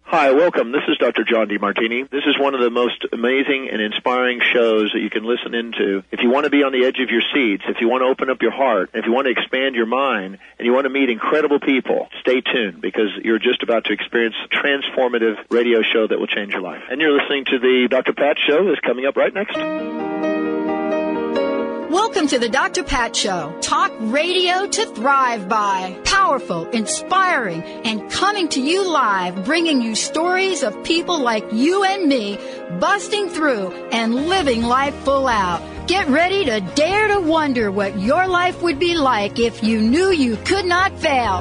Hi, welcome. This is Dr. John DeMartini. This is one of the most amazing and inspiring shows that you can listen into. If you want to be on the edge of your seats, if you want to open up your heart, if you want to expand your mind, and you want to meet incredible people, stay tuned because you're just about to experience a transformative radio show that will change your life. And you're listening to the Dr. Pat Show that's coming up right next. Welcome to the Dr. Pat Show. Talk radio to thrive by. Powerful, inspiring, and coming to you live, bringing you stories of people like you and me, busting through and living life full out. Get ready to dare to wonder what your life would be like if you knew you could not fail.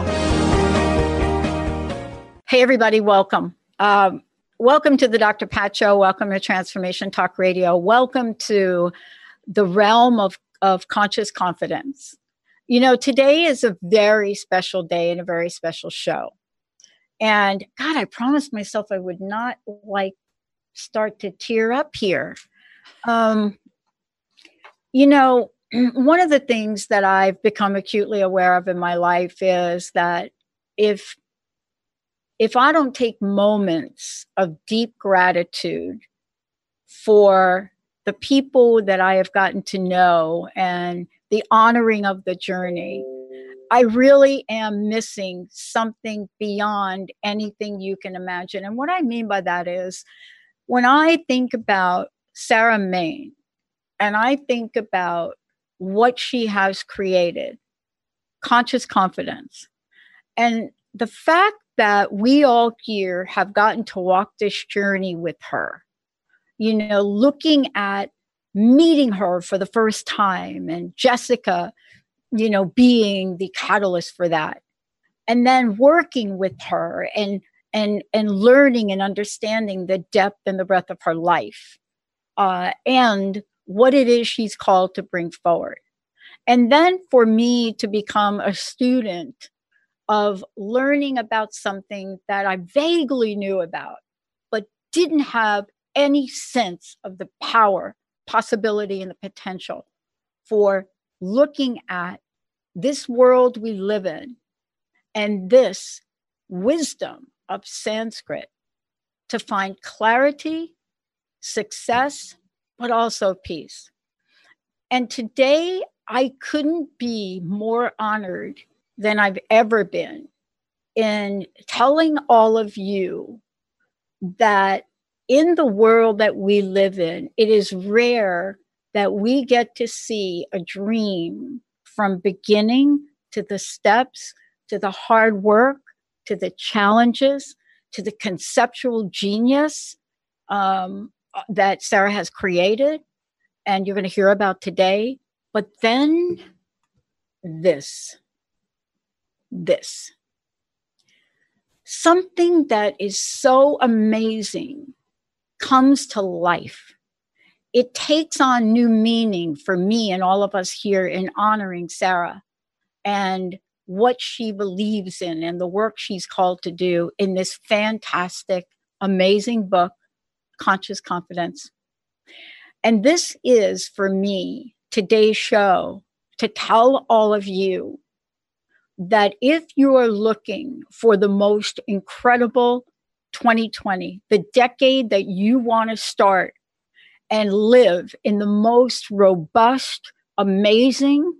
Hey, everybody, welcome. Welcome to the Dr. Pat Show. Welcome to Transformation Talk Radio. Welcome to the realm of conscious confidence. You know, today is a very special day and a very special show. And God, I promised myself I would not start to tear up here. You know, one of the things that I've become acutely aware of in my life is that if I don't take moments of deep gratitude for the people that I have gotten to know and the honoring of the journey, I really am missing something beyond anything you can imagine. And what I mean by that is when I think about Sarah Main and I think about what she has created, conscious confidence, and the fact that we all here have gotten to walk this journey with her, you know, looking at meeting her for the first time and Jessica, you know, being the catalyst for that. And then working with her and learning and understanding the depth and the breadth of her life and what it is she's called to bring forward. And then for me to become a student of learning about something that I vaguely knew about, but didn't have any sense of the power, possibility, and the potential for looking at this world we live in and this wisdom of Sanskrit to find clarity, success, but also peace. And today I couldn't be more honored than I've ever been in telling all of you that in the world that we live in, it is rare that we get to see a dream from beginning to the steps, to the hard work, to the challenges, to the conceptual genius that Sarah has created, and you're going to hear about today. But then this. Something that is so amazing comes to life. It takes on new meaning for me and all of us here in honoring Sarah and what she believes in and the work she's called to do in this fantastic, amazing book, Conscious Confidence. And this is, for me, today's show to tell all of you that if you are looking for the most incredible 2020, the decade that you want to start and live in the most robust, amazing,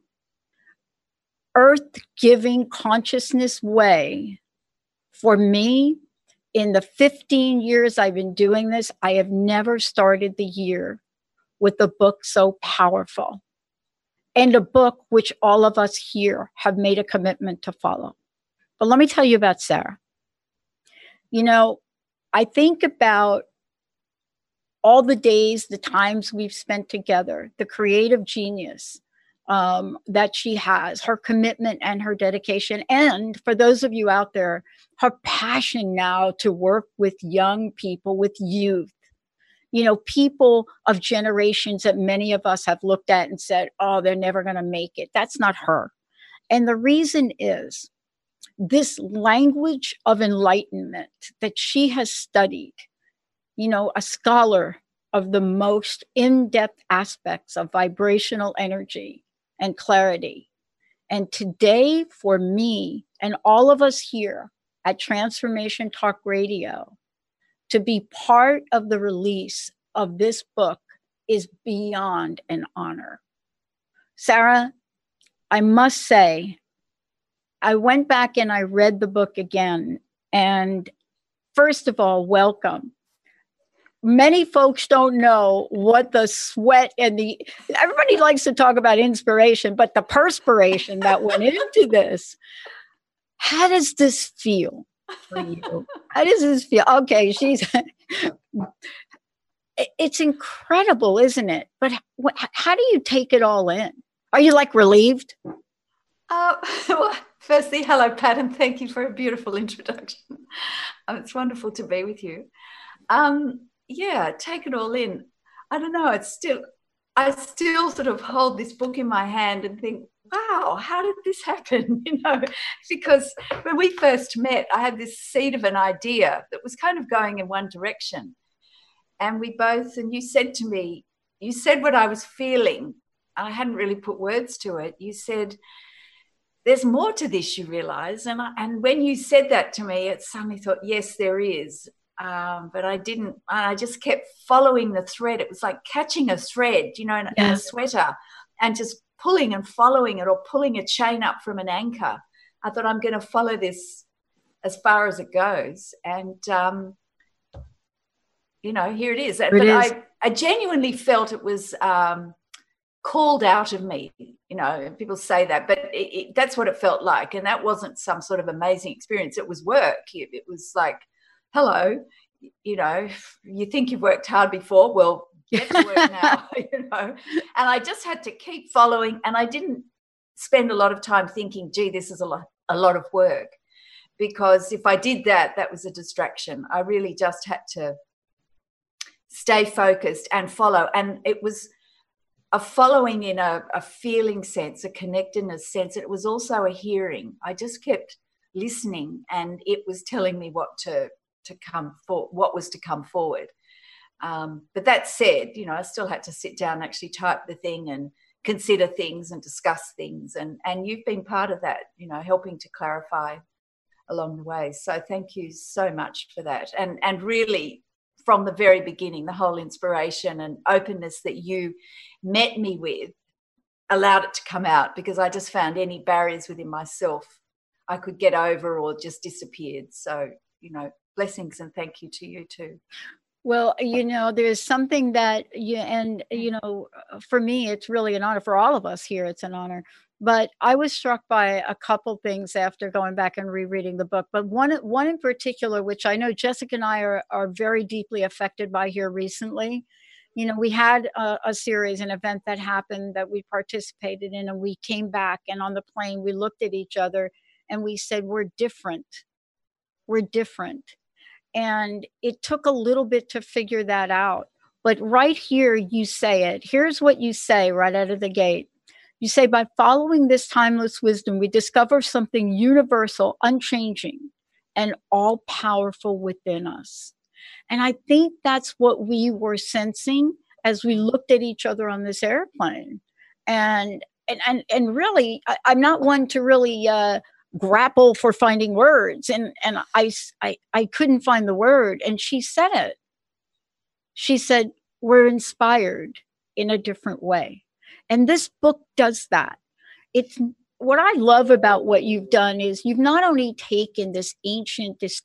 earth-giving consciousness way, for me, in the 15 years I've been doing this, I have never started the year with a book so powerful. And a book which all of us here have made a commitment to follow. But let me tell you about Sarah. You know, I think about all the days, the times we've spent together, the creative genius that she has, her commitment and her dedication. And for those of you out there, her passion now to work with young people, with youth. You know, people of generations that many of us have looked at and said, oh, they're never going to make it. That's not her. And the reason is this language of enlightenment that she has studied, you know, a scholar of the most in-depth aspects of vibrational energy and clarity. And today, for me and all of us here at Transformation Talk Radio, to be part of the release of this book is beyond an honor. Sarah, I must say, I went back and I read the book again. And first of all, welcome. Many folks don't know what the sweat and everybody likes to talk about inspiration, but the perspiration that went into this. How does this feel for you? How does this feel? Okay, it's incredible, isn't it? But how do you take it all in? Are you like relieved? Well, firstly, hello, Pat, and thank you for a beautiful introduction. It's wonderful to be with you. Yeah, take it all in. I don't know. I still sort of hold this book in my hand and think, wow, how did this happen? Because when we first met, I had this seed of an idea that was kind of going in one direction. And you said to me, you said what I was feeling. I hadn't really put words to it. You said, there's more to this, you realize. And when you said that to me, it suddenly thought, yes, there is. But I didn't. I just kept following the thread. It was like catching a thread, in a sweater, and just pulling and following it, or pulling a chain up from an anchor. I thought, I'm going to follow this as far as it goes. And, here it is. I genuinely felt it was called out of me. People say that, but that's what it felt like. And that wasn't some sort of amazing experience. It was work. It was like, hello, you think you've worked hard before? Well, get to work now, And I just had to keep following, and I didn't spend a lot of time thinking, gee, this is a lot of work, because if I did that, that was a distraction. I really just had to stay focused and follow. And it was a following in a feeling sense, a connectedness sense. It was also a hearing. I just kept listening, and it was telling me what was to come forward. But that said, I still had to sit down and actually type the thing and consider things and discuss things. And you've been part of that, helping to clarify along the way. So thank you so much for that. And really, from the very beginning, the whole inspiration and openness that you met me with allowed it to come out, because I just found any barriers within myself I could get over or just disappeared. So, blessings and thank you to you too. Well, there's something that for me, it's really an honor. For all of us here, it's an honor. But I was struck by a couple things after going back and rereading the book. But one in particular, which I know Jessica and I are very deeply affected by here recently. We had a series, an event that happened that we participated in, and we came back, and on the plane, we looked at each other and we said, we're different. We're different. And it took a little bit to figure that out. But right here, you say it. Here's what you say right out of the gate. You say, by following this timeless wisdom, we discover something universal, unchanging, and all-powerful within us. And I think that's what we were sensing as we looked at each other on this airplane. And really, I'm not one to really grapple for finding words. And I couldn't find the word. And she said it. She said, we're inspired in a different way. And this book does that. It's what I love about what you've done is you've not only taken this ancient, this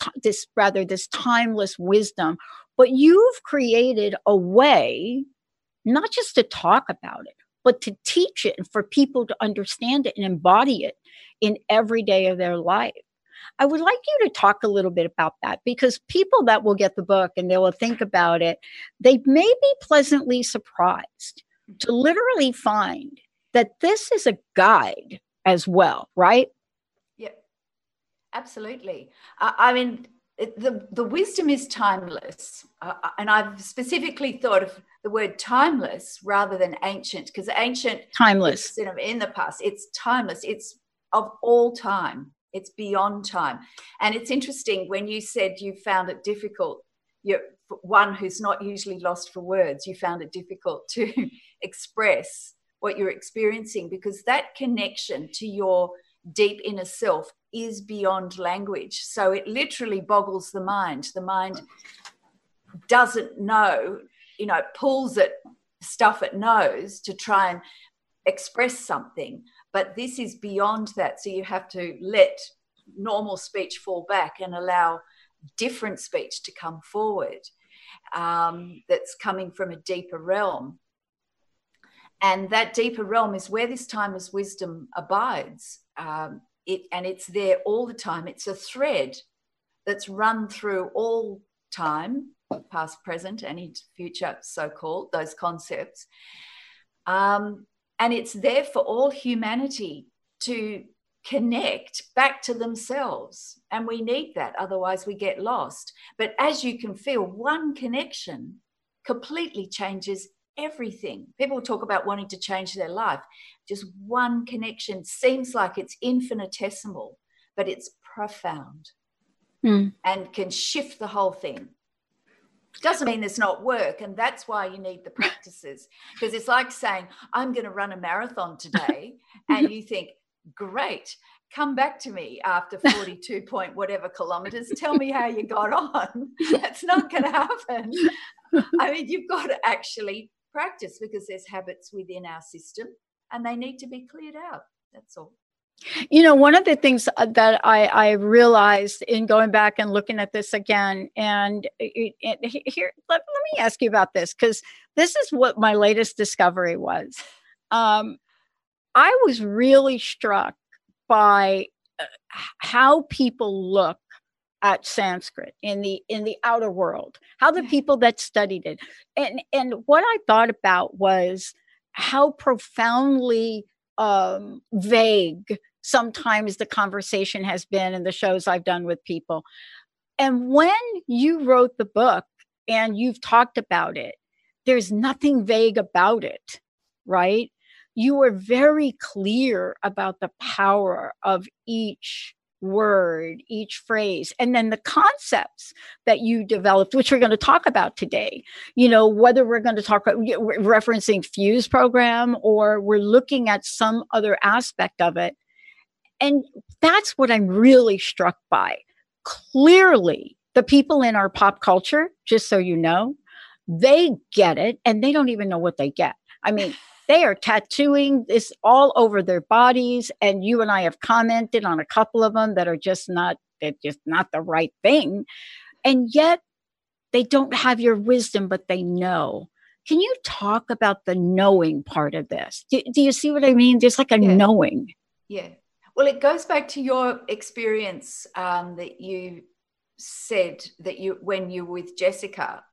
timeless wisdom, but you've created a way, not just to talk about it, but to teach it and for people to understand it and embody it in every day of their life. I would like you to talk a little bit about that, because people that will get the book and they will think about it, they may be pleasantly surprised to literally find that this is a guide as well, right? Yeah, absolutely. I mean, the wisdom is timeless. And I've specifically thought of the word timeless rather than ancient, because ancient, timeless, in the past, it's timeless. It's of all time. It's beyond time. And it's interesting when you said you found it difficult, you're one who's not usually lost for words, you found it difficult to express what you're experiencing, because that connection to your deep inner self is beyond language. So it literally boggles the mind. The mind doesn't know, pulls at stuff it knows to try and express something. But this is beyond that. So you have to let normal speech fall back and allow different speech to come forward, that's coming from a deeper realm. And that deeper realm is where this timeless wisdom abides. And it's there all the time. It's a thread that's run through all time, past, present, and into future, so-called, those concepts. And it's there for all humanity to connect back to themselves. And we need that, otherwise we get lost. But as you can feel, one connection completely changes everything. People talk about wanting to change their life. Just one connection seems like it's infinitesimal, but it's profound and can shift the whole thing. Doesn't mean there's not work, and that's why you need the practices, because it's like saying, I'm going to run a marathon today, and you think, great, come back to me after 42 point whatever kilometers, tell me how you got on. That's not going to happen. I mean, you've got to actually practice, because there's habits within our system and they need to be cleared out. That's all. One of the things that I realized in going back and looking at this again, and here, let me ask you about this, because this is what my latest discovery was. I was really struck by how people look at Sanskrit in the outer world, how the people that studied it. And what I thought about was how profoundly vague sometimes the conversation has been in the shows I've done with people. And when you wrote the book and you've talked about it, there's nothing vague about it, right? You were very clear about the power of each word, each phrase, and then the concepts that you developed, which we're going to talk about today. Whether we're going to talk about referencing Fuse program or we're looking at some other aspect of it. And that's what I'm really struck by. Clearly, the people in our pop culture, just so you know, they get it and they don't even know what they get. I mean, they are tattooing this all over their bodies. And you and I have commented on a couple of them that are just not the right thing. And yet they don't have your wisdom, but they know. Can you talk about the knowing part of this? Do you see what I mean? There's like a knowing. Yeah. Well, it goes back to your experience that you said that when you were with Jessica,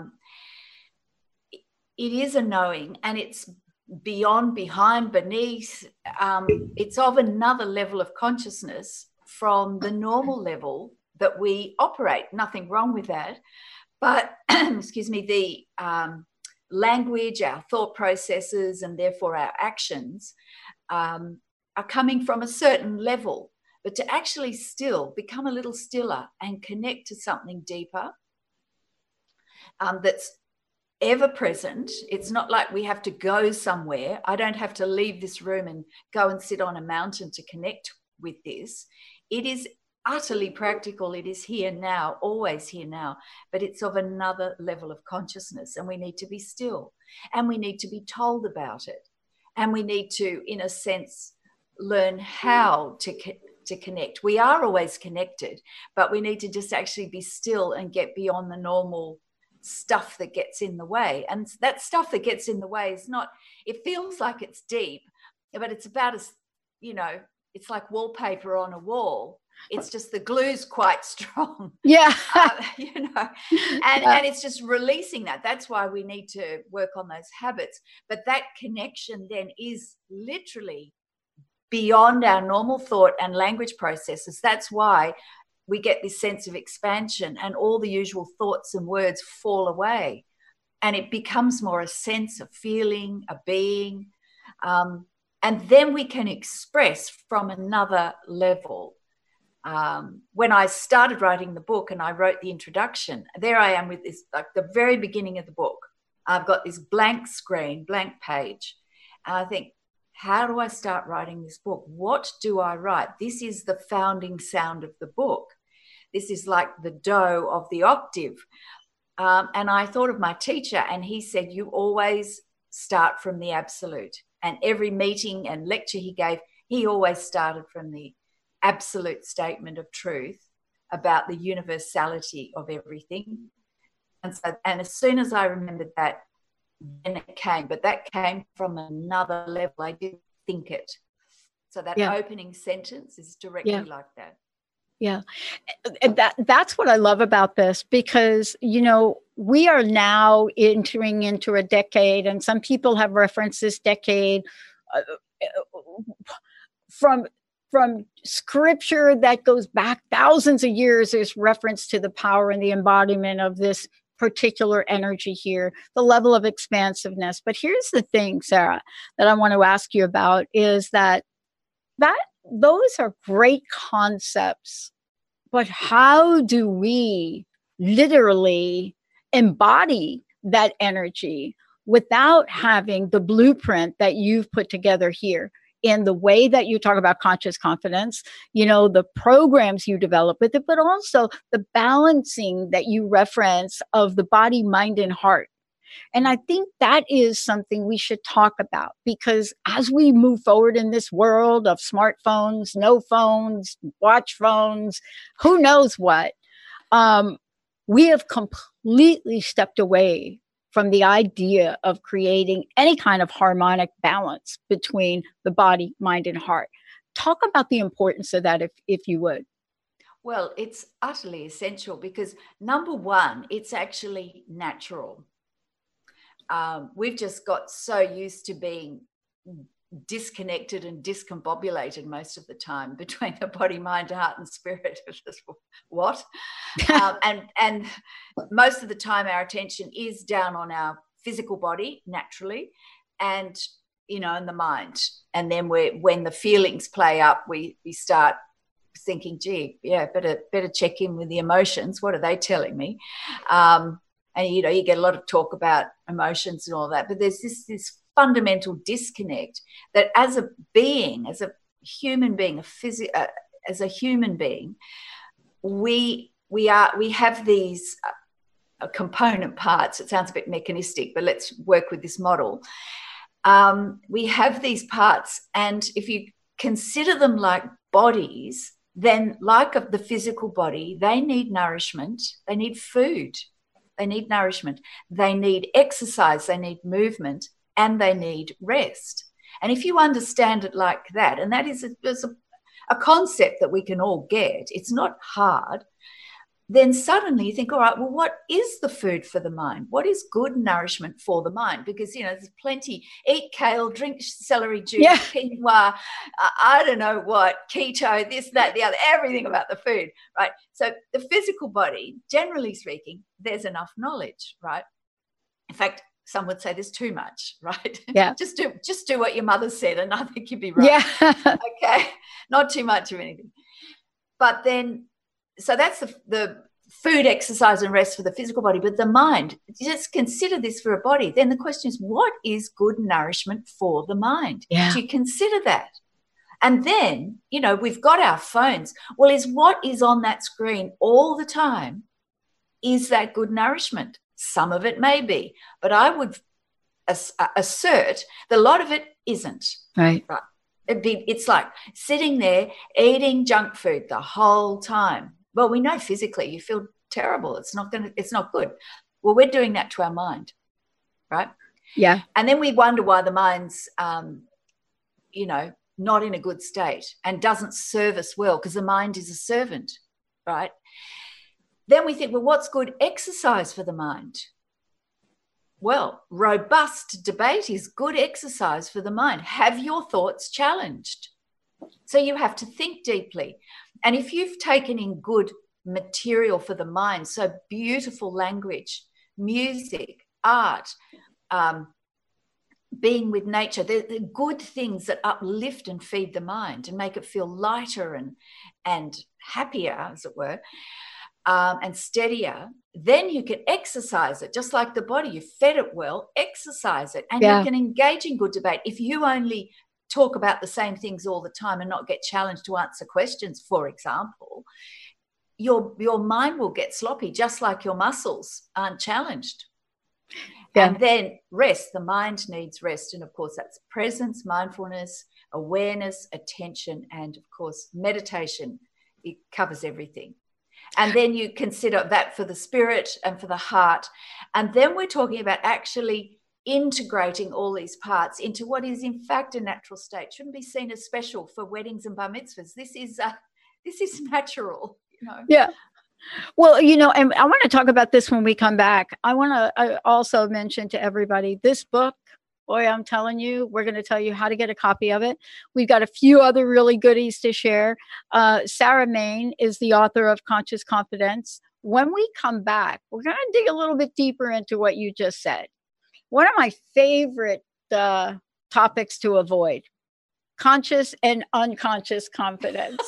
it is a knowing, and it's beyond, behind, beneath. It's of another level of consciousness from the normal level that we operate. Nothing wrong with that. But, excuse me, the language, our thought processes, and therefore our actions are coming from a certain level. But to actually still become a little stiller and connect to something deeper that's ever present. It's not like we have to go somewhere. I don't have to leave this room and go and sit on a mountain to connect with this. It is utterly practical. It is here now, always here now, but it's of another level of consciousness, and we need to be still, and we need to be told about it, and we need to, in a sense, learn how to connect. We are always connected, but we need to just actually be still and get beyond the normal stuff that gets in the way. And that stuff that gets in the way is not, it feels like it's deep, but it's about as, it's like wallpaper on a wall. It's just the glue's quite strong. Yeah. And it's just releasing that. That's why we need to work on those habits. But that connection then is literally beyond our normal thought and language processes. That's why we get this sense of expansion, and all the usual thoughts and words fall away, and it becomes more a sense of feeling, a being. And then we can express from another level. When I started writing the book and I wrote the introduction, there I am with this, like the very beginning of the book. I've got this blank screen, blank page. And I think, how do I start writing this book? What do I write? This is the founding sound of the book. This is like the do of the octave. And I thought of my teacher, and he said, you always start from the absolute. And every meeting and lecture he gave, he always started from the absolute statement of truth about the universality of everything. And as soon as I remembered that, then it came. But that came from another level. I didn't think it. So that opening sentence is directly like that. Yeah. And that's what I love about this, because, you know, we are now entering into a decade, and some people have referenced this decade from scripture that goes back thousands of years. There's reference to the power and the embodiment of this particular energy here, the level of expansiveness. But here's the thing, Sarah, that I want to ask you about is that those are great concepts, but how do we literally embody that energy without having the blueprint that you've put together here in the way that you talk about conscious confidence, you know, the programs you develop with it, but also the balancing that you reference of the body, mind, and heart. And I think that is something we should talk about, because as we move forward in this world of smartphones, no phones, watch phones, who knows what, we have completely stepped away from the idea of creating any kind of harmonic balance between the body, mind, and heart. Talk about the importance of that, if you would. Well, it's utterly essential because, number one, it's actually natural. We've just got so used to being disconnected and discombobulated most of the time between the body, mind, heart, and spirit. What? And most of the time our attention is down on our physical body naturally, and in the mind. And then when the feelings play up, we start thinking, gee, better check in with the emotions. What are they telling me? And you get a lot of talk about emotions and all that, but there's this fundamental disconnect that as a being, as a human being, as a human being, we have these component parts. It sounds a bit mechanistic, but let's work with this model. We have these parts, and if you consider them like bodies, then like of the physical body, they need nourishment, they need food. They need nourishment, they need exercise, they need movement, and they need rest. And if you understand it like that, and that is a concept that we can all get, it's not hard, then suddenly you think, all right, well, what is the food for the mind? What is good nourishment for the mind? Because, there's plenty. Eat kale, drink celery juice, quinoa, I don't know what, keto, this, that, the other, everything about the food, right? So the physical body, generally speaking, there's enough knowledge, right? In fact, some would say there's too much, right? Yeah. Just do what your mother said, and I think you'd be right. Yeah. Okay. Not too much of anything. But then, so that's the food, exercise, and rest for the physical body. But the mind, just consider this for a body. Then the question is, what is good nourishment for the mind? Yeah. Do you consider that? And then, we've got our phones. Well, is what is on that screen all the time, is that good nourishment? Some of it may be, but I would assert that a lot of it isn't. Right. It's like sitting there eating junk food the whole time. Well, we know physically you feel terrible. It's not good. Well, we're doing that to our mind, right? Yeah. And then we wonder why the mind's, not in a good state and doesn't serve us well, because the mind is a servant, right? Then we think, well, what's good exercise for the mind? Well, robust debate is good exercise for the mind. Have your thoughts challenged. So you have to think deeply. And if you've taken in good material for the mind, so beautiful language, music, art, being with nature, they're good things that uplift and feed the mind and make it feel lighter and happier, as it were, and steadier, then you can exercise it. Just like the body, you fed it well, exercise it, and you can engage in good debate. If you only talk about the same things all the time and not get challenged to answer questions, for example, your mind will get sloppy, just like your muscles aren't challenged. Yeah. And then rest. The mind needs rest. And of course, that's presence, mindfulness, awareness, attention, and of course, meditation. It covers everything. And then you consider that for the spirit and for the heart. And then we're talking about actually integrating all these parts into what is in fact a natural state. Shouldn't be seen as special for weddings and bar mitzvahs. This is natural, Yeah. Well, and I want to talk about this when we come back. I want to also mention to everybody this book. Boy, I'm telling you, we're going to tell you how to get a copy of it. We've got a few other really goodies to share. Sarah Main is the author of Conscious Confidence. When we come back, we're going to dig a little bit deeper into what you just said. One of my favorite topics to avoid: conscious and unconscious confidence.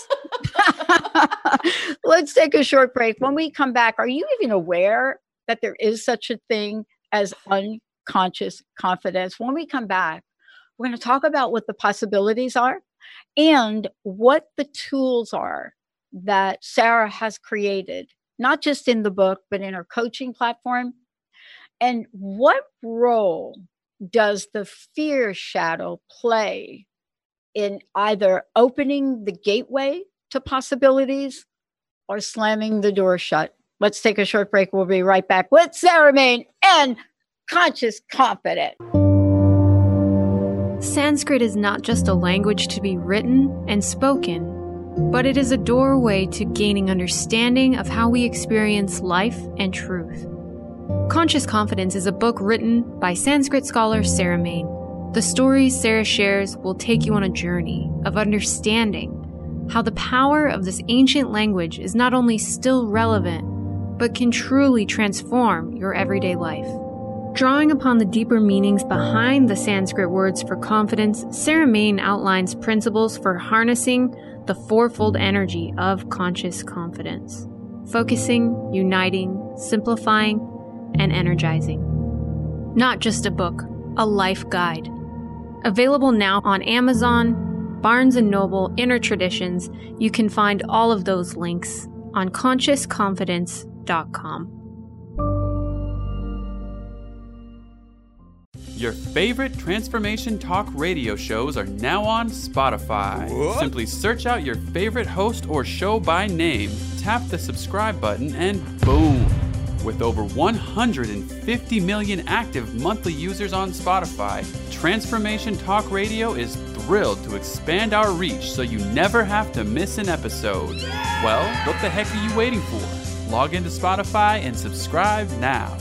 Let's take a short break. When we come back, are you even aware that there is such a thing as unconscious confidence? When we come back, we're going to talk about what the possibilities are and what the tools are that Sarah has created, not just in the book, but in her coaching platform. And what role does the fear shadow play in either opening the gateway to possibilities or slamming the door shut? Let's take a short break. We'll be right back with Sarah Main and Conscious Confidence. Sanskrit is not just a language to be written and spoken, but it is a doorway to gaining understanding of how we experience life and truth. Conscious Confidence is a book written by Sanskrit scholar Sarah Main. The stories Sarah shares will take you on a journey of understanding how the power of this ancient language is not only still relevant, but can truly transform your everyday life. Drawing upon the deeper meanings behind the Sanskrit words for confidence, Sarah Main outlines principles for harnessing the fourfold energy of conscious confidence: focusing, uniting, simplifying, and energizing. Not just a book, a life guide. Available now on Amazon, Barnes & Noble, Inner Traditions. You can find all of those links on consciousconfidence.com. Your favorite Transformation Talk radio shows are now on Spotify. What? Simply search out your favorite host or show by name, tap the subscribe button, and boom! With over 150 million active monthly users on Spotify, Transformation Talk Radio is thrilled to expand our reach so you never have to miss an episode. Well, what the heck are you waiting for? Log into Spotify and subscribe now.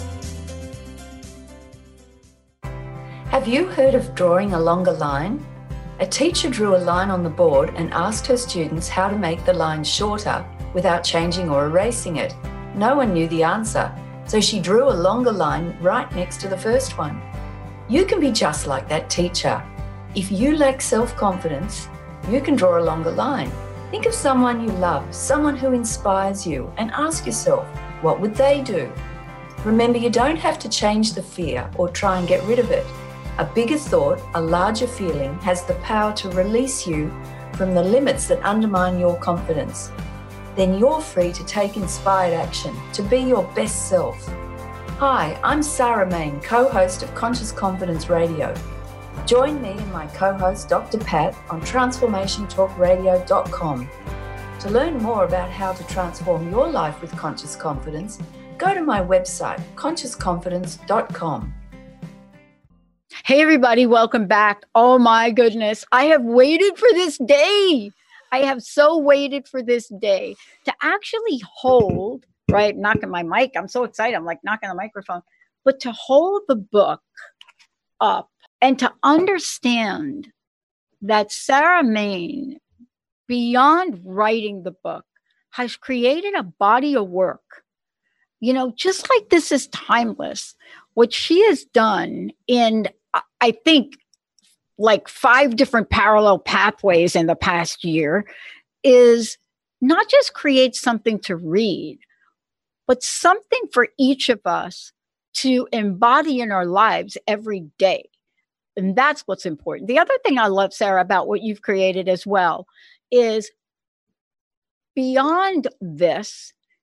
Have you heard of drawing a longer line? A teacher drew a line on the board and asked her students how to make the line shorter without changing or erasing it. No one knew the answer, so she drew a longer line right next to the first one. You can be just like that teacher. If you lack self-confidence, you can draw a longer line. Think of someone you love, someone who inspires you, and ask yourself, what would they do? Remember, you don't have to change the fear or try and get rid of it. A bigger thought, a larger feeling, has the power to release you from the limits that undermine your confidence. Then you're free to take inspired action, to be your best self. Hi, I'm Sarah Main, co-host of Conscious Confidence Radio. Join me and my co-host Dr. Pat on transformationtalkradio.com. To learn more about how to transform your life with conscious confidence, go to my website, consciousconfidence.com. Hey, everybody, welcome back. Oh, my goodness. I have waited for this day. I have so waited for this day to actually hold, right, knocking my mic. I'm so excited. I'm like knocking the microphone. But to hold the book up and to understand that Sarah Main, beyond writing the book, has created a body of work. You know, just like this is timeless, what she has done in, I think, like 5 different parallel pathways in the past year is not just create something to read, but something for each of us to embody in our lives every day. And that's what's important. The other thing I love, Sarah, about what you've created as well is beyond this,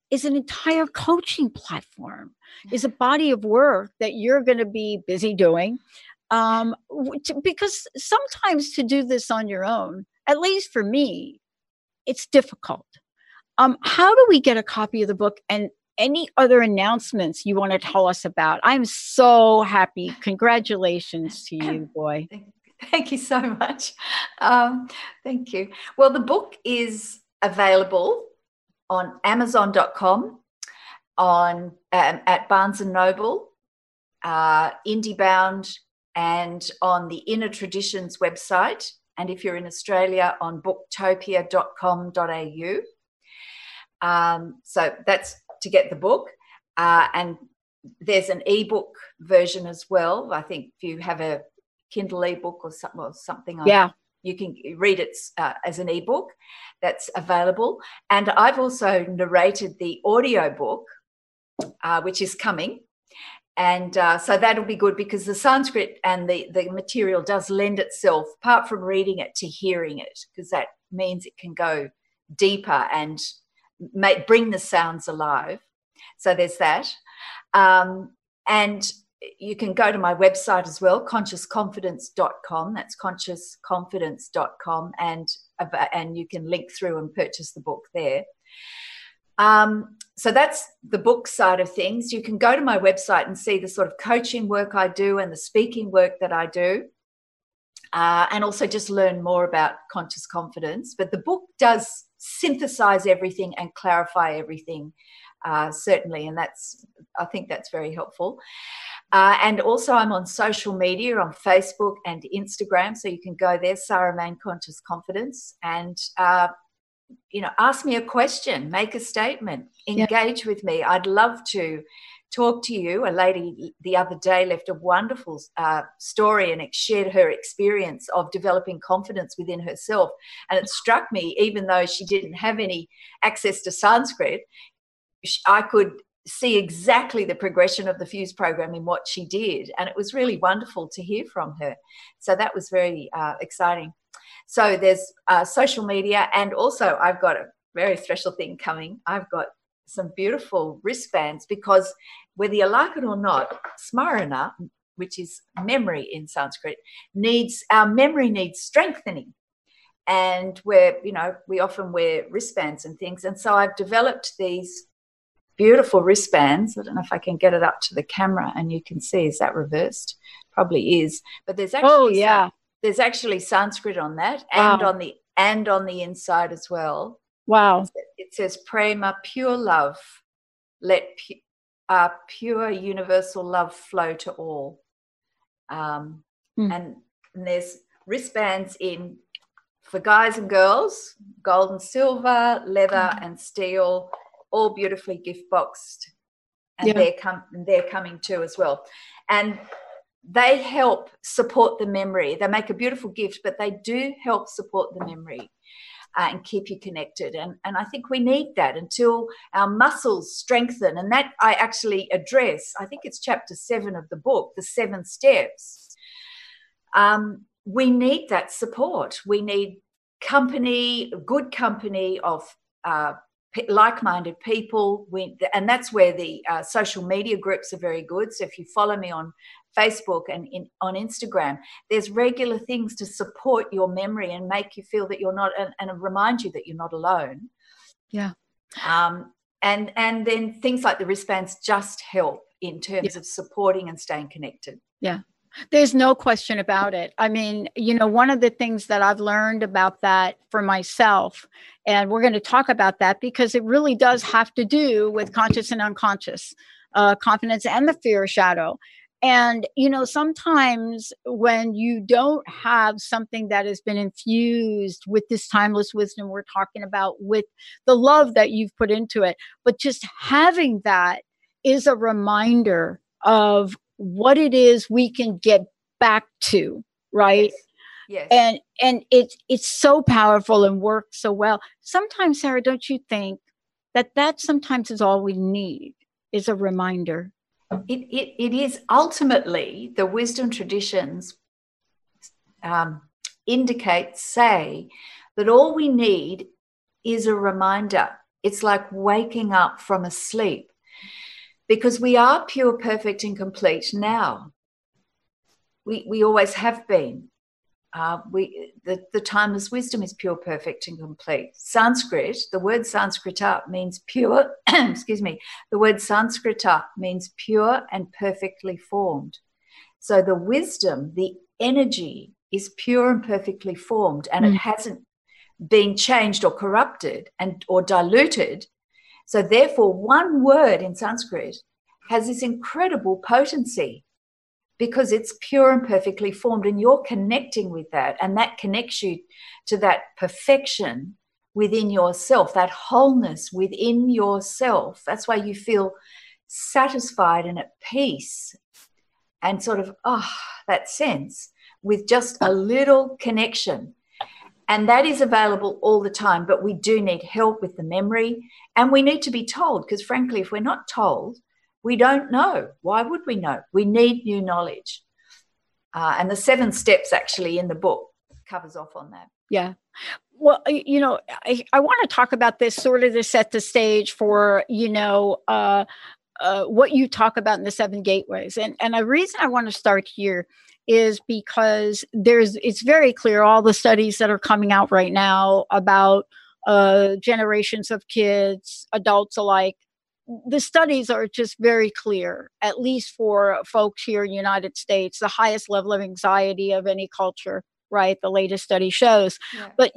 is an entire coaching platform, is a body of work that you're going to be busy doing. Because sometimes to do this on your own, at least for me, it's difficult. How do we get a copy of the book, and any other announcements you want to tell us about? I'm so happy. Congratulations to you, boy. Thank you so much. Thank you. Well, the book is available on Amazon.com, at Barnes & Noble, IndieBound, and on the Inner Traditions website. And if you're in Australia, on booktopia.com.au. So that's to get the book. And there's an ebook version as well. I think if you have a Kindle ebook or something, you can read it as an ebook. That's available. And I've also narrated the audio book, which is coming. And so that'll be good, because the Sanskrit and the material does lend itself, apart from reading it, to hearing it, because that means it can go deeper and bring the sounds alive. So there's that. And you can go to my website as well, consciousconfidence.com. That's consciousconfidence.com, and you can link through and purchase the book there. So that's the book side of things. You can go to my website and see the sort of coaching work I do and the speaking work that I do, and also just learn more about conscious confidence. But the book does synthesize everything and clarify everything, certainly, and I think that's very helpful. And also I'm on social media, on Facebook and Instagram, so you can go there, Sarah Main Conscious Confidence, and ask me a question, make a statement, engage with me. I'd love to talk to you. A lady the other day left a wonderful story and shared her experience of developing confidence within herself. And it struck me, even though she didn't have any access to Sanskrit, I could see exactly the progression of the Fuse program in what she did. And it was really wonderful to hear from her. So that was very exciting. So there's social media, and also I've got a very special thing coming. I've got some beautiful wristbands, because whether you like it or not, Smarana, which is memory in Sanskrit, our memory needs strengthening. And we often wear wristbands and things. And so I've developed these beautiful wristbands. I don't know if I can get it up to the camera and you can see. Is that reversed? Probably is. But there's actually there's actually Sanskrit on that, and on the inside as well. Wow. It says prema, pure love. Let pure universal love flow to all. And there's wristbands for guys and girls, gold and silver, leather and steel, all beautifully gift boxed, and they're coming too as well. And they help support the memory. They make a beautiful gift, but they do help support the memory and keep you connected. And I think we need that until our muscles strengthen. And that I actually address. I think it's chapter 7 of the book, the 7 steps. We need that support. We need company, good company of like-minded people, and that's where the social media groups are very good. So if you follow me on Facebook and on Instagram, there's regular things to support your memory and make you feel that you're not, and remind you that you're not alone. Yeah. And then things like the wristbands just help in terms of supporting and staying connected. Yeah. There's no question about it. I mean, one of the things that I've learned about that for myself, and we're going to talk about that because it really does have to do with conscious and unconscious confidence and the fear shadow. And, sometimes when you don't have something that has been infused with this timeless wisdom we're talking about, with the love that you've put into it, but just having that is a reminder of what it is we can get back to, right? Yes. And it's so powerful and works so well. Sometimes, Sarah, don't you think that sometimes is all we need, is a reminder? It is ultimately the wisdom traditions say that all we need is a reminder. It's like waking up from a sleep, because we are pure, perfect, and complete now. We always have been. The timeless wisdom is pure, perfect, and complete. Sanskrit, the word Sanskrita means pure. Excuse me. The word Sanskrita means pure and perfectly formed. So the wisdom, the energy, is pure and perfectly formed, and it hasn't been changed or corrupted or diluted. So therefore, one word in Sanskrit has this incredible potency, because it's pure and perfectly formed, and you're connecting with that, and that connects you to that perfection within yourself, that wholeness within yourself. That's why you feel satisfied and at peace, and sort of, that sense with just a little connection. And that is available all the time, but we do need help with the memory, and we need to be told, because frankly, if we're not told, we don't know. Why would we know? We need new knowledge. And the 7 steps actually in the book covers off on that. Yeah. Well, you know, I want to talk about this sort of to set the stage for, you know, what you talk about in the 7 gateways. And the reason I want to start here is because it's very clear, all the studies that are coming out right now about generations of kids, adults alike, the studies are just very clear, at least for folks here in the United States, the highest level of anxiety of any culture, right? The latest study shows. Yeah. But,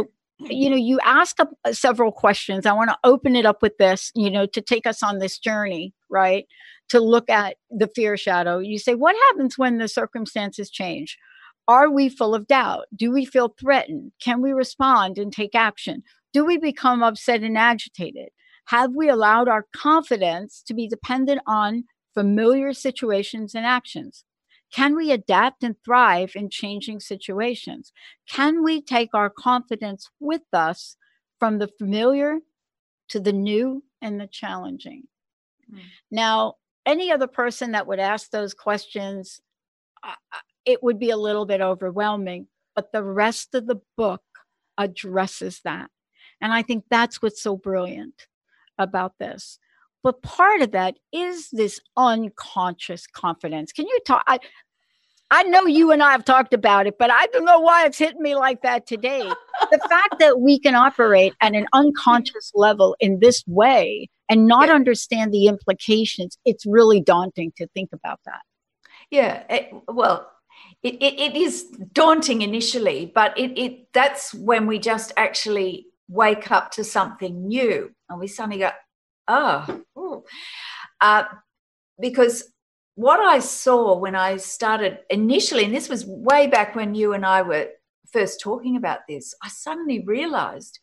you ask several questions. I want to open it up with this, to take us on this journey, right? To look at the fear shadow. You say, what happens when the circumstances change? Are we full of doubt? Do we feel threatened? Can we respond and take action? Do we become upset and agitated? Have we allowed our confidence to be dependent on familiar situations and actions? Can we adapt and thrive in changing situations? Can we take our confidence with us from the familiar to the new and the challenging? Now, any other person that would ask those questions, it would be a little bit overwhelming, but the rest of the book addresses that. And I think that's what's so brilliant about this. But part of that is this unconscious confidence. Can you talk? I know you and I have talked about it, but I don't know why it's hitting me like that today. The fact that we can operate at an unconscious level in this way and not understand the implications, it's really daunting to think about that. Yeah, it is daunting initially, but that's when we just actually wake up to something new, and we suddenly go, because what I saw when I started initially, and this was way back when you and I were first talking about this, I suddenly realized,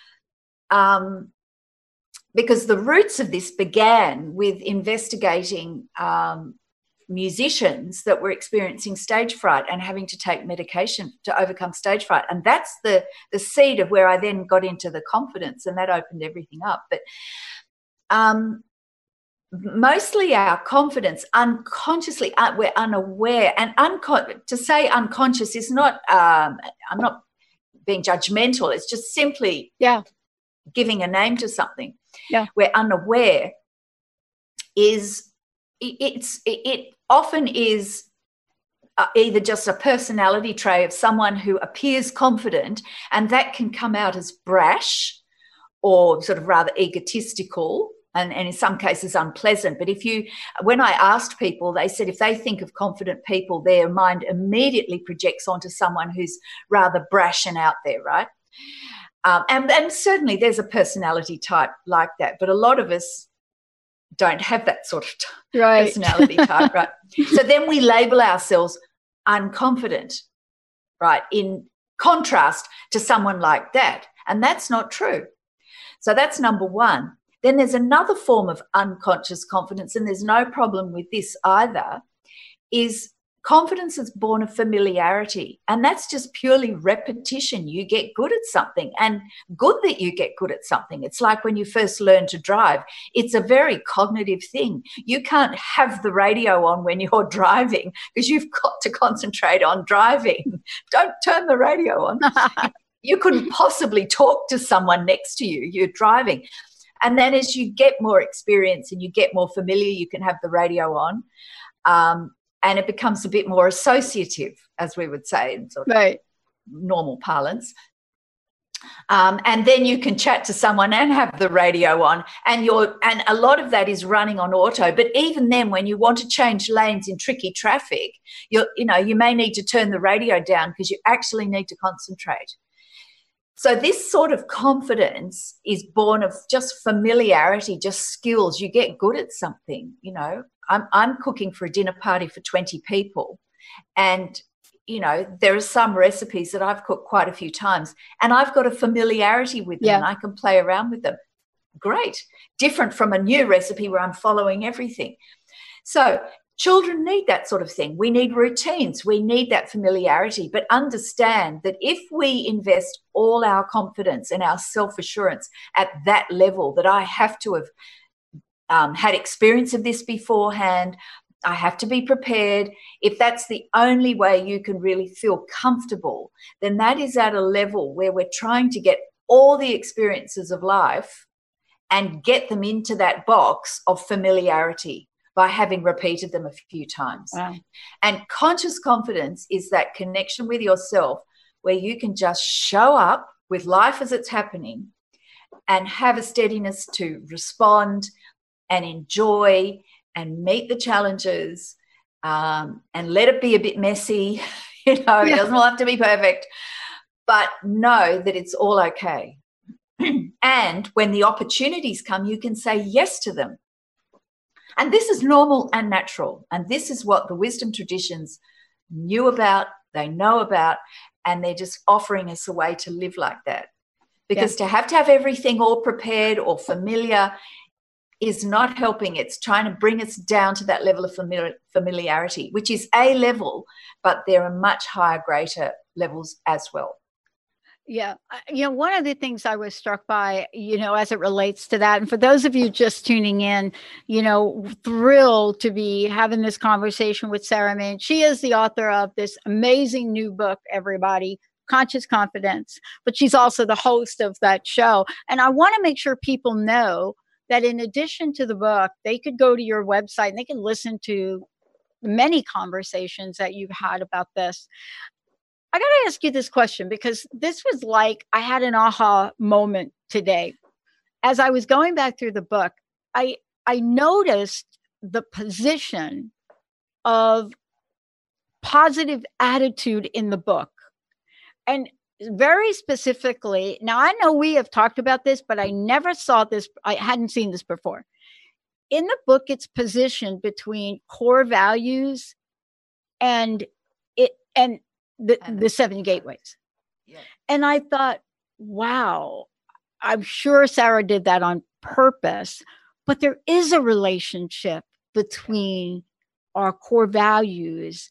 because the roots of this began with investigating musicians that were experiencing stage fright and having to take medication to overcome stage fright. And that's the seed of where I then got into the confidence, and that opened everything up. But mostly our confidence, unconsciously, we're unaware. And to say unconscious is not, I'm not being judgmental, it's just simply giving a name to something. Yeah. We're unaware it often is either just a personality trait of someone who appears confident, and that can come out as brash or sort of rather egotistical, and in some cases unpleasant. But when I asked people, they said if they think of confident people, their mind immediately projects onto someone who's rather brash and out there, right? And certainly there's a personality type like that, but a lot of us don't have that sort of personality type, right? So then we label ourselves unconfident, right, in contrast to someone like that. And that's not true. So that's number one. Then there's another form of unconscious confidence, and there's no problem with this either, is confidence is born of familiarity. And that's just purely repetition. You get good at something, and good that you get good at something. It's like when you first learn to drive. It's a very cognitive thing. You can't have the radio on when you're driving because you've got to concentrate on driving. Don't turn the radio on. You couldn't possibly talk to someone next to you. You're driving. And then as you get more experience and you get more familiar, you can have the radio on, and it becomes a bit more associative, as we would say in sort of right. normal parlance. And then you can chat to someone and have the radio on, and a lot of that is running on auto. But even then, when you want to change lanes in tricky traffic, you may need to turn the radio down because you actually need to concentrate. So this sort of confidence is born of just familiarity, just skills. You get good at something. I'm cooking for a dinner party for 20 people, and there are some recipes that I've cooked quite a few times, and I've got a familiarity with them, and I can play around with them. Great. Different from a new recipe where I'm following everything. So children need that sort of thing. We need routines. We need that familiarity, but understand that if we invest all our confidence and our self-assurance at that level, that I have to have had experience of this beforehand, I have to be prepared. If that's the only way you can really feel comfortable, then that is at a level where we're trying to get all the experiences of life and get them into that box of familiarity by having repeated them a few times. Wow. And conscious confidence is that connection with yourself where you can just show up with life as it's happening and have a steadiness to respond and enjoy and meet the challenges, and let it be a bit messy. It doesn't all have to be perfect, but know that it's all okay. And when the opportunities come, you can say yes to them. And this is normal and natural. And this is what the wisdom traditions knew about, they know about, and they're just offering us a way to live like that. Because to have everything all prepared or familiar is not helping. It's trying to bring us down to that level of familiarity, which is a level, but there are much higher, greater levels as well. Yeah. One of the things I was struck by, as it relates to that, and for those of you just tuning in, thrilled to be having this conversation with Sarah Main. She is the author of this amazing new book, everybody, Conscious Confidence, but she's also the host of that show. And I want to make sure people know that in addition to the book, they could go to your website and they can listen to many conversations that you've had about this. I got to ask you this question, because this was like, I had an aha moment today. As I was going back through the book, I noticed the position of positive attitude in the book. And very specifically, now I know we have talked about this, but I never saw this. I hadn't seen this before. In the book, it's positioned between core values and the 7 gateways. Yeah. And I thought, wow, I'm sure Sarah did that on purpose, but there is a relationship between our core values.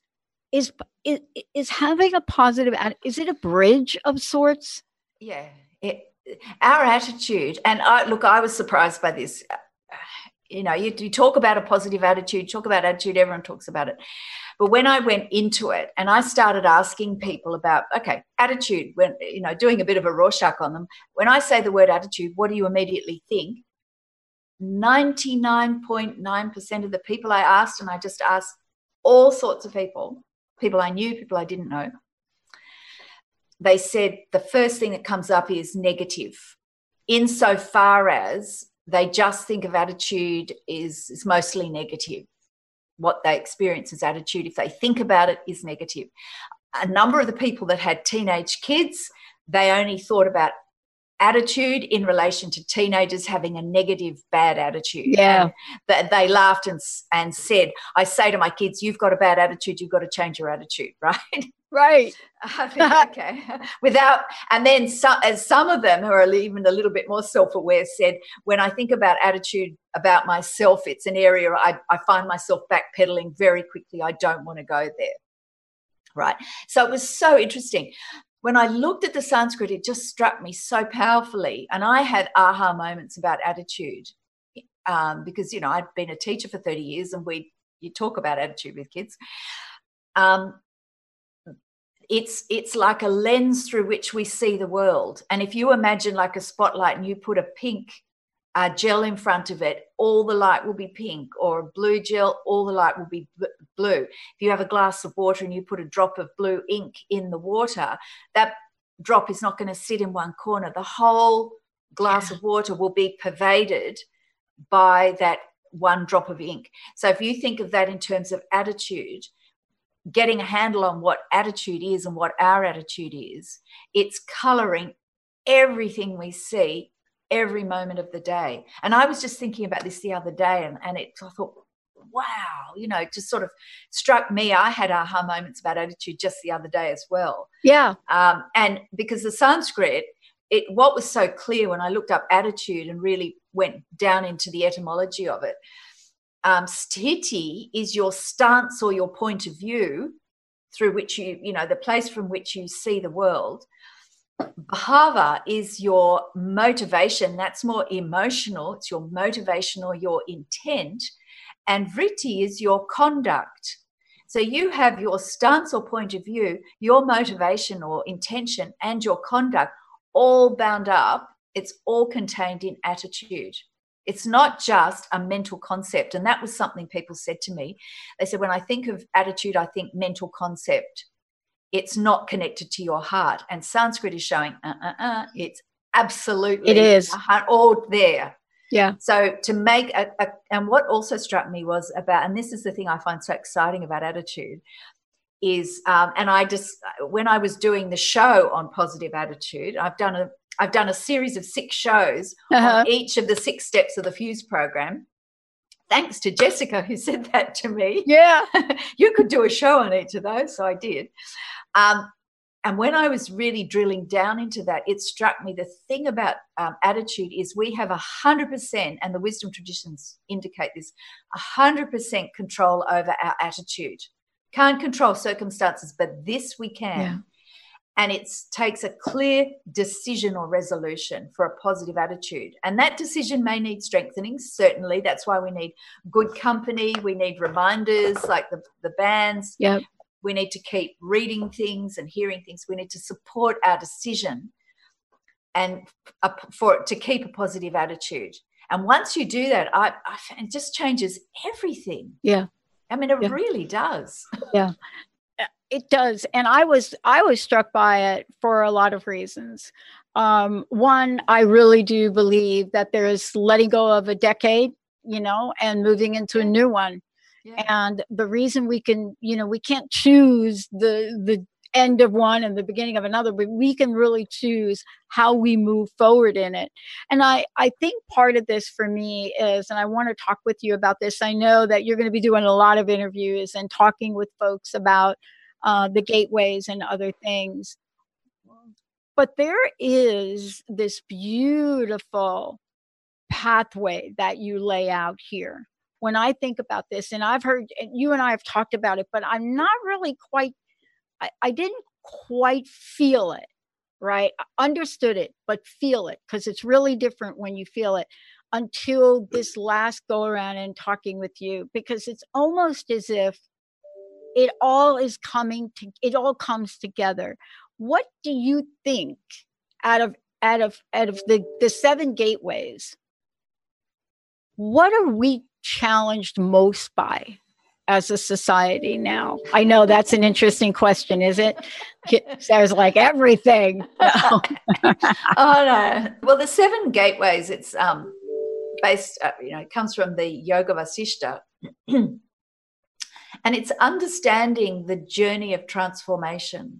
Is having a positive, is it a bridge of sorts? Yeah. Our attitude, and I was surprised by this. You talk about a positive attitude, talk about attitude, everyone talks about it. But when I went into it and I started asking people about, attitude, when, doing a bit of a Rorschach on them, when I say the word attitude, what do you immediately think? 99.9% of the people I asked, and I just asked all sorts of people I knew, people I didn't know, they said the first thing that comes up is negative, insofar as they just think of attitude is mostly negative. What they experience as attitude, if they think about it, is negative. A number of the people that had teenage kids, they only thought about attitude in relation to teenagers having a negative, bad attitude. Yeah. And they laughed and said, I say to my kids, you've got a bad attitude, you've got to change your attitude, right? Right. I think, okay. And then some of them who are even a little bit more self-aware said, when I think about attitude about myself, it's an area I find myself backpedaling very quickly. I don't want to go there. Right. So it was so interesting. When I looked at the Sanskrit, it just struck me so powerfully. And I had aha moments about attitude because, I'd been a teacher for 30 years and you talk about attitude with kids. It's like a lens through which we see the world. And if you imagine like a spotlight and you put a pink gel in front of it, all the light will be pink, or a blue gel, all the light will be blue. If you have a glass of water and you put a drop of blue ink in the water, that drop is not going to sit in one corner. The whole glass of water will be pervaded by that one drop of ink. So if you think of that in terms of attitude, getting a handle on what attitude is and what our attitude is, it's colouring everything we see every moment of the day. And I was just thinking about this the other day, and I thought, wow, it just sort of struck me. I had aha moments about attitude just the other day as well. Yeah. And because the Sanskrit, what was so clear when I looked up attitude and really went down into the etymology of it, sthiti is your stance or your point of view through which the place from which you see the world. Bhava is your motivation. That's more emotional. It's your motivation or your intent. And vritti is your conduct. So you have your stance or point of view, your motivation or intention, and your conduct all bound up. It's all contained in attitude. It's not just a mental concept. And that was something people said to me. They said, when I think of attitude, I think mental concept. It's not connected to your heart. And Sanskrit is showing, it's absolutely, it is all there. Yeah. So to make and what also struck me was about, and this is the thing I find so exciting about attitude, is, and when I was doing the show on positive attitude, I've done a series of 6 shows on each of the 6 steps of the Fuse program. Thanks to Jessica, who said that to me. Yeah. You could do a show on each of those, so I did. And when I was really drilling down into that, it struck me the thing about attitude is we have 100%, and the wisdom traditions indicate this, 100% control over our attitude. Can't control circumstances, but this we can. Yeah. And it takes a clear decision or resolution for a positive attitude. And that decision may need strengthening, certainly. That's why we need good company. We need reminders like the bands. Yep. We need to keep reading things and hearing things. We need to support our decision and to keep a positive attitude. And once you do that, it just changes everything. Yeah. I mean, it really does. Yeah. It does. And I was struck by it for a lot of reasons. One, I really do believe that there is letting go of a decade, and moving into a new one. Yeah. And the reason we can, we can't choose the end of one and the beginning of another, but we can really choose how we move forward in it. And I think part of this for me is, and I want to talk with you about this, I know that you're going to be doing a lot of interviews and talking with folks about the gateways and other things. But there is this beautiful pathway that you lay out here. When I think about this, and I've heard you and I have talked about it, but I'm not really quite, I didn't quite feel it, right? I understood it, but feel it, because it's really different when you feel it, until this last go around and talking with you, because it's almost as if it all comes together. What do you think out of the 7 gateways, what are we challenged most by as a society now? I know that's an interesting question, is it? There's like everything. No. Oh no. Well, the 7 gateways, it's based, it comes from the Yoga Vasishta. And it's understanding the journey of transformation.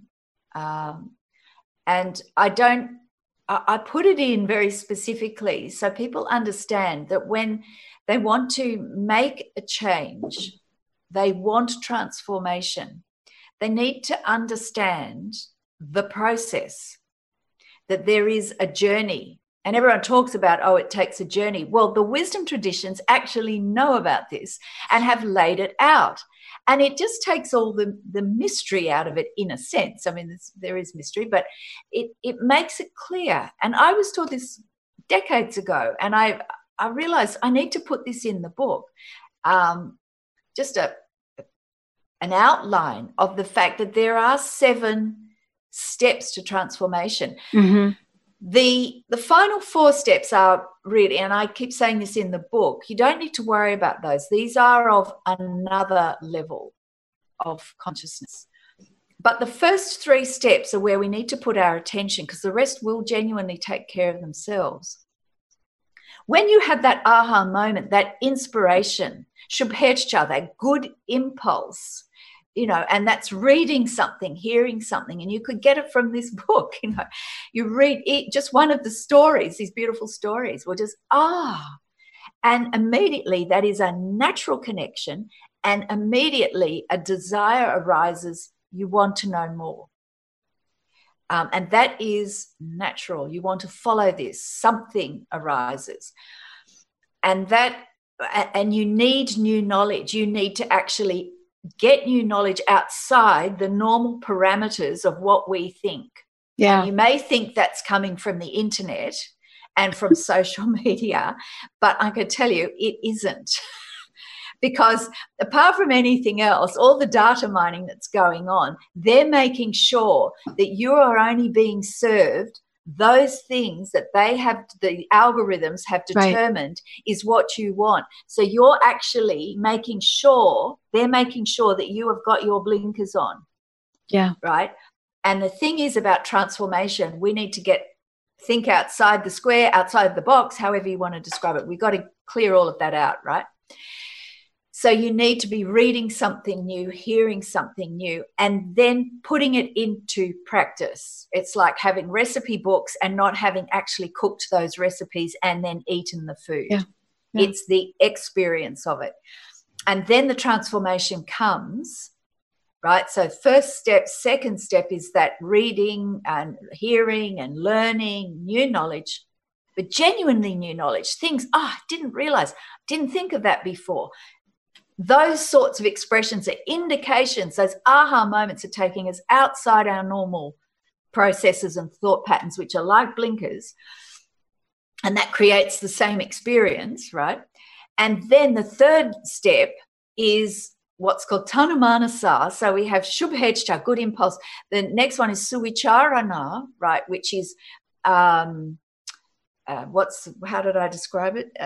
And I put it in very specifically so people understand that when they want to make a change, they want transformation, they need to understand the process, that there is a journey. And everyone talks about, it takes a journey. Well, the wisdom traditions actually know about this and have laid it out. And it just takes all the mystery out of it, in a sense. I mean, there is mystery, but it makes it clear. And I was taught this decades ago, and I realized I need to put this in the book. Just an outline of the fact that there are 7 steps to transformation. Mm-hmm. The final 4 steps are really, and I keep saying this in the book, you don't need to worry about those. These are of another level of consciousness. But the first 3 steps are where we need to put our attention, because the rest will genuinely take care of themselves. When you have that aha moment, that inspiration, shubhechcha, that good impulse, and that's reading something, hearing something, and you could get it from this book, you read it, just one of the stories, these beautiful stories, will just, and immediately that is a natural connection, and immediately a desire arises, you want to know more. And that is natural. You want to follow this. Something arises. And you need new knowledge. You need to actually get new knowledge outside the normal parameters of what we think. Yeah. And you may think that's coming from the internet and from social media, but I can tell you it isn't. Because apart from anything else, all the data mining that's going on, they're making sure that you are only being served those things that the algorithms have determined is what you want. So you're actually making sure that you have got your blinkers on. Yeah. Right. And the thing is about transformation, we need to think outside the square, outside the box, however you want to describe it. We've got to clear all of that out, right? So you need to be reading something new, hearing something new, and then putting it into practice. It's like having recipe books and not having actually cooked those recipes and then eaten the food. Yeah. It's the experience of it. And then the transformation comes, right? So first step, second step is that reading and hearing and learning new knowledge, but genuinely new knowledge, things, I didn't realize, didn't think of that before. Those sorts of expressions are indications, those aha moments are taking us outside our normal processes and thought patterns, which are like blinkers. And that creates the same experience, right? And then the third step is what's called tanumanasa. So we have shubhechcha, good impulse. The next one is suvicharana, right? Which is, how did I describe it?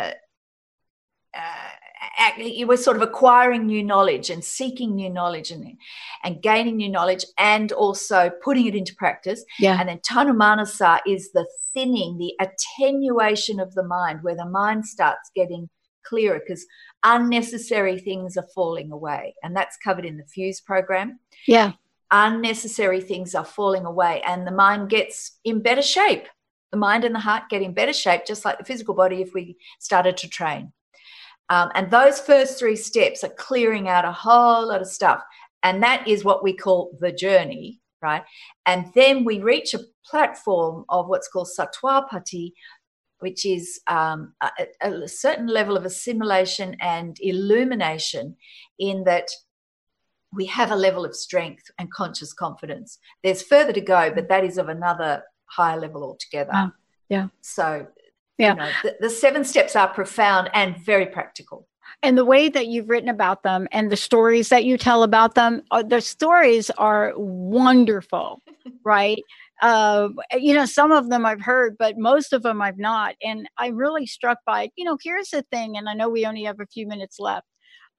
You were sort of acquiring new knowledge and seeking new knowledge and gaining new knowledge and also putting it into practice. Yeah. And then tanumanasa is the thinning, the attenuation of the mind, where the mind starts getting clearer because unnecessary things are falling away. And that's covered in the Fuse program. Yeah. Unnecessary things are falling away and the mind gets in better shape. The mind and the heart get in better shape, just like the physical body if we started to train. And those first 3 steps are clearing out a whole lot of stuff. And that is what we call the journey, right? And then we reach a platform of what's called Sattwapati, which is a certain level of assimilation and illumination in that we have a level of strength and conscious confidence. There's further to go, but that is of another higher level altogether. Yeah. So... Yeah. The 7 steps are profound and very practical. And the way that you've written about them and the stories that you tell about them, the stories are wonderful, right? Some of them I've heard, but most of them I've not. And I'm really struck by, here's the thing, and I know we only have a few minutes left.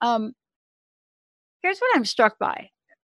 Here's what I'm struck by.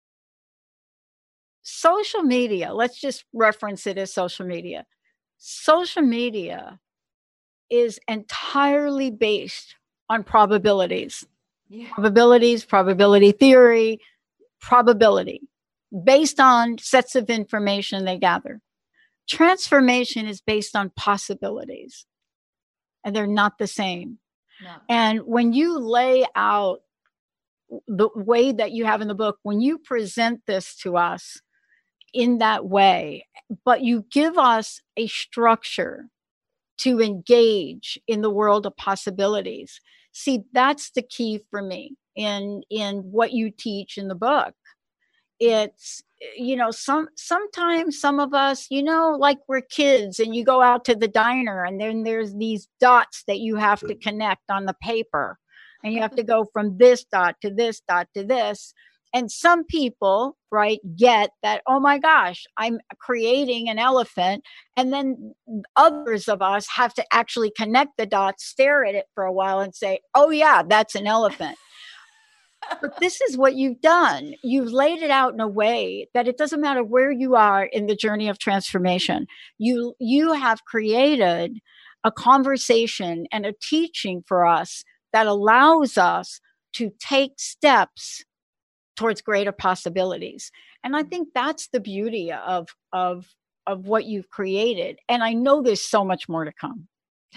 Social media, let's just reference it as social media. Social media is entirely based on probabilities. Yeah. Probabilities, probability theory, probability, based on sets of information they gather. Transformation is based on possibilities, and they're not the same. No. And when you lay out the way that you have in the book, when you present this to us in that way, but you give us a structure to engage in the world of possibilities. See, that's the key for me in what you teach in the book. It's, sometimes some of us, like we're kids and you go out to the diner and then there's these dots that you have to connect on the paper and you have to go from this dot to this dot to this. And some people, right, get that, oh my gosh, I'm creating an elephant. And then others of us have to actually connect the dots, stare at it for a while and say, oh yeah, that's an elephant. But this is what you've done. You've laid it out in a way that it doesn't matter where you are in the journey of transformation. You have created a conversation and a teaching for us that allows us to take steps towards greater possibilities. And I think that's the beauty of what you've created. And I know there's so much more to come.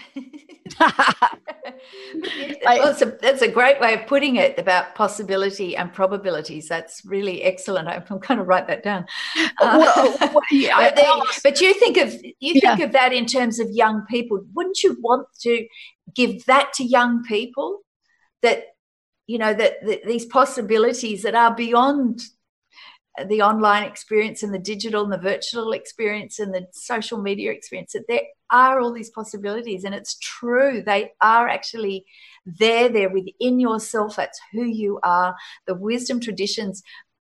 That's a great way of putting it, about possibility and probabilities. That's really excellent. I'm going to write that down. But you think of that in terms of young people. Wouldn't you want to give that to young people? That, that these possibilities that are beyond the online experience and the digital and the virtual experience and the social media experience, that there are all these possibilities, and it's true. They are actually there. They're within yourself. That's who you are. The wisdom traditions,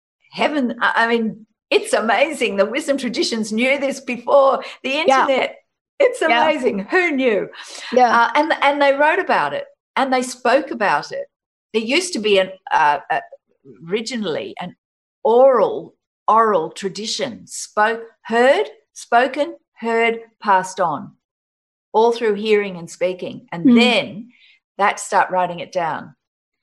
it's amazing. The wisdom traditions knew this before the internet. Yeah. It's amazing. Yeah. Who knew? Yeah. And they wrote about it and they spoke about it. There used to be originally an oral tradition, spoken, heard, passed on, all through hearing and speaking. And then that start writing it down.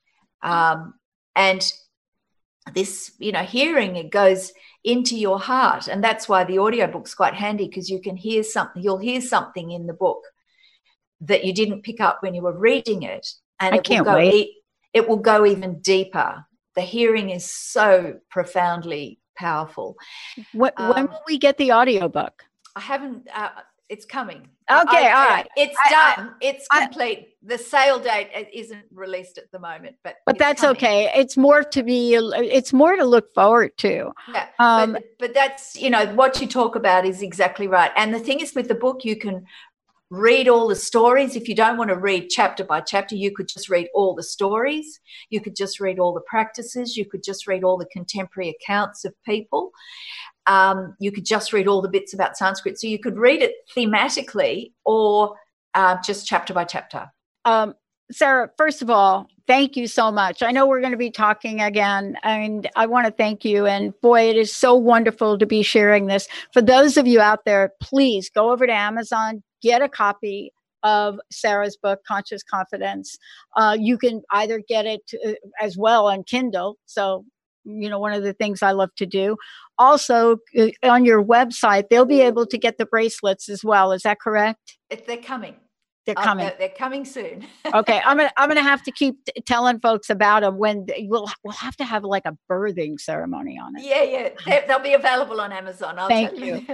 And this, hearing, it goes into your heart. And that's why the audiobook's quite handy, because you can hear something, you'll hear something in the book that you didn't pick up when you were reading it. And it will go even deeper. The hearing is so profoundly powerful. When will we get the audiobook? I haven't, it's coming. Okay, all right. It's done. It's complete. The sale date isn't released at the moment, but that's coming. Okay. It's more to look forward to. Yeah. But that's, what you talk about is exactly right. And the thing is, with the book, you can read all the stories. If you don't want to read chapter by chapter, you could just read all the stories. You could just read all the practices. You could just read all the contemporary accounts of people. You could just read all the bits about Sanskrit. So you could read it thematically or just chapter by chapter. Sarah, first of all, thank you so much. I know we're going to be talking again, and I want to thank you. And boy, it is so wonderful to be sharing this. For those of you out there, please go over to Amazon, get a copy of Sarah's book, Conscious Confidence. You can either get it as well on Kindle. So, one of the things I love to do. Also, on your website, they'll be able to get the bracelets as well. Is that correct? They're coming. They're coming. They're coming soon. Okay, I'm gonna have to keep telling folks about them. When we'll have to have like a birthing ceremony on it. Yeah. They'll be available on Amazon. Thank you.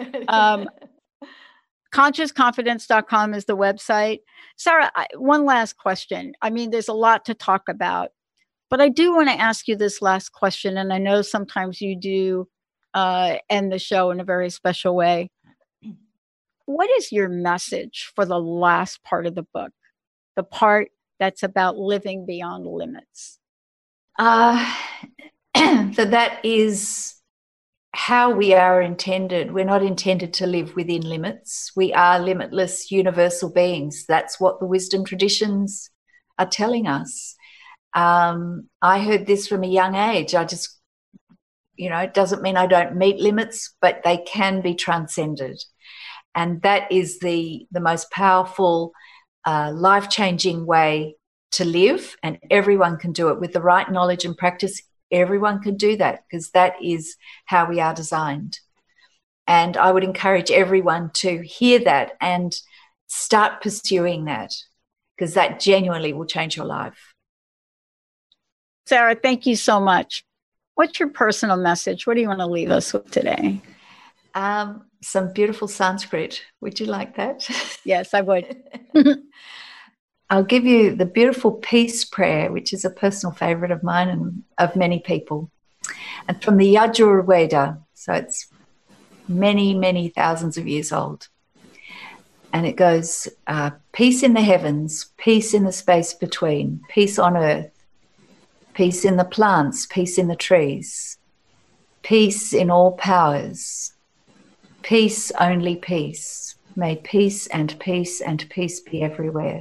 ConsciousConfidence.com is the website. Sarah, one last question. There's a lot to talk about, but I do want to ask you this last question, and I know sometimes you do end the show in a very special way. What is your message for the last part of the book, the part that's about living beyond limits? So that is how we are intended. We're not intended to live within limits. We are limitless universal beings. That's what the wisdom traditions are telling us. I heard this from a young age. I just, it doesn't mean I don't meet limits, but they can be transcended. And that is the most powerful, life-changing way to live. And everyone can do it with the right knowledge and practice. Everyone can do that, because that is how we are designed. And I would encourage everyone to hear that and start pursuing that, because that genuinely will change your life. Sarah, thank you so much. What's your personal message? What do you want to leave us with today? Some beautiful Sanskrit. Would you like that? Yes, I would. I'll give you the beautiful peace prayer, which is a personal favorite of mine and of many people. And from the Yajur Veda, so it's many, many thousands of years old. And it goes, peace in the heavens, peace in the space between, peace on earth, peace in the plants, peace in the trees, peace in all powers, peace, only peace. May peace and peace and peace be everywhere.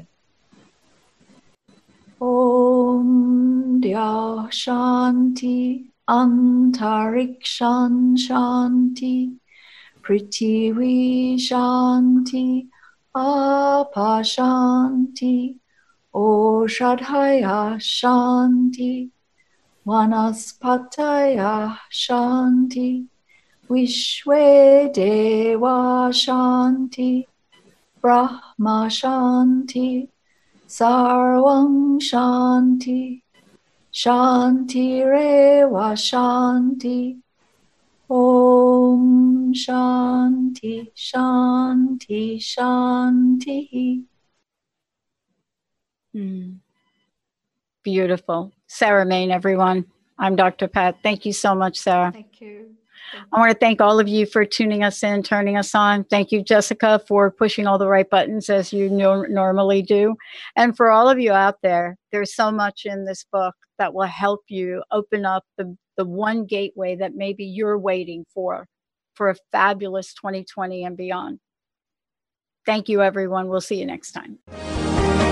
Om Dya Shanti, Antarikshan Shanti, Prithvi Shanti, Apa Shanti, Oshadhaya Shanti, Vanaspataya Shanti, Vishwe Deva Shanti, Brahma Shanti, Sarvam Shanti, Shanti Reva Shanti, Om Shanti, Shanti, Shanti. Beautiful. Sarah Main, everyone. I'm Dr. Pat. Thank you so much, Sarah. Thank you. I want to thank all of you for tuning us in, turning us on. Thank you, Jessica, for pushing all the right buttons as you normally do. And for all of you out there, there's so much in this book that will help you open up the one gateway that maybe you're waiting for a fabulous 2020 and beyond. Thank you, everyone. We'll see you next time.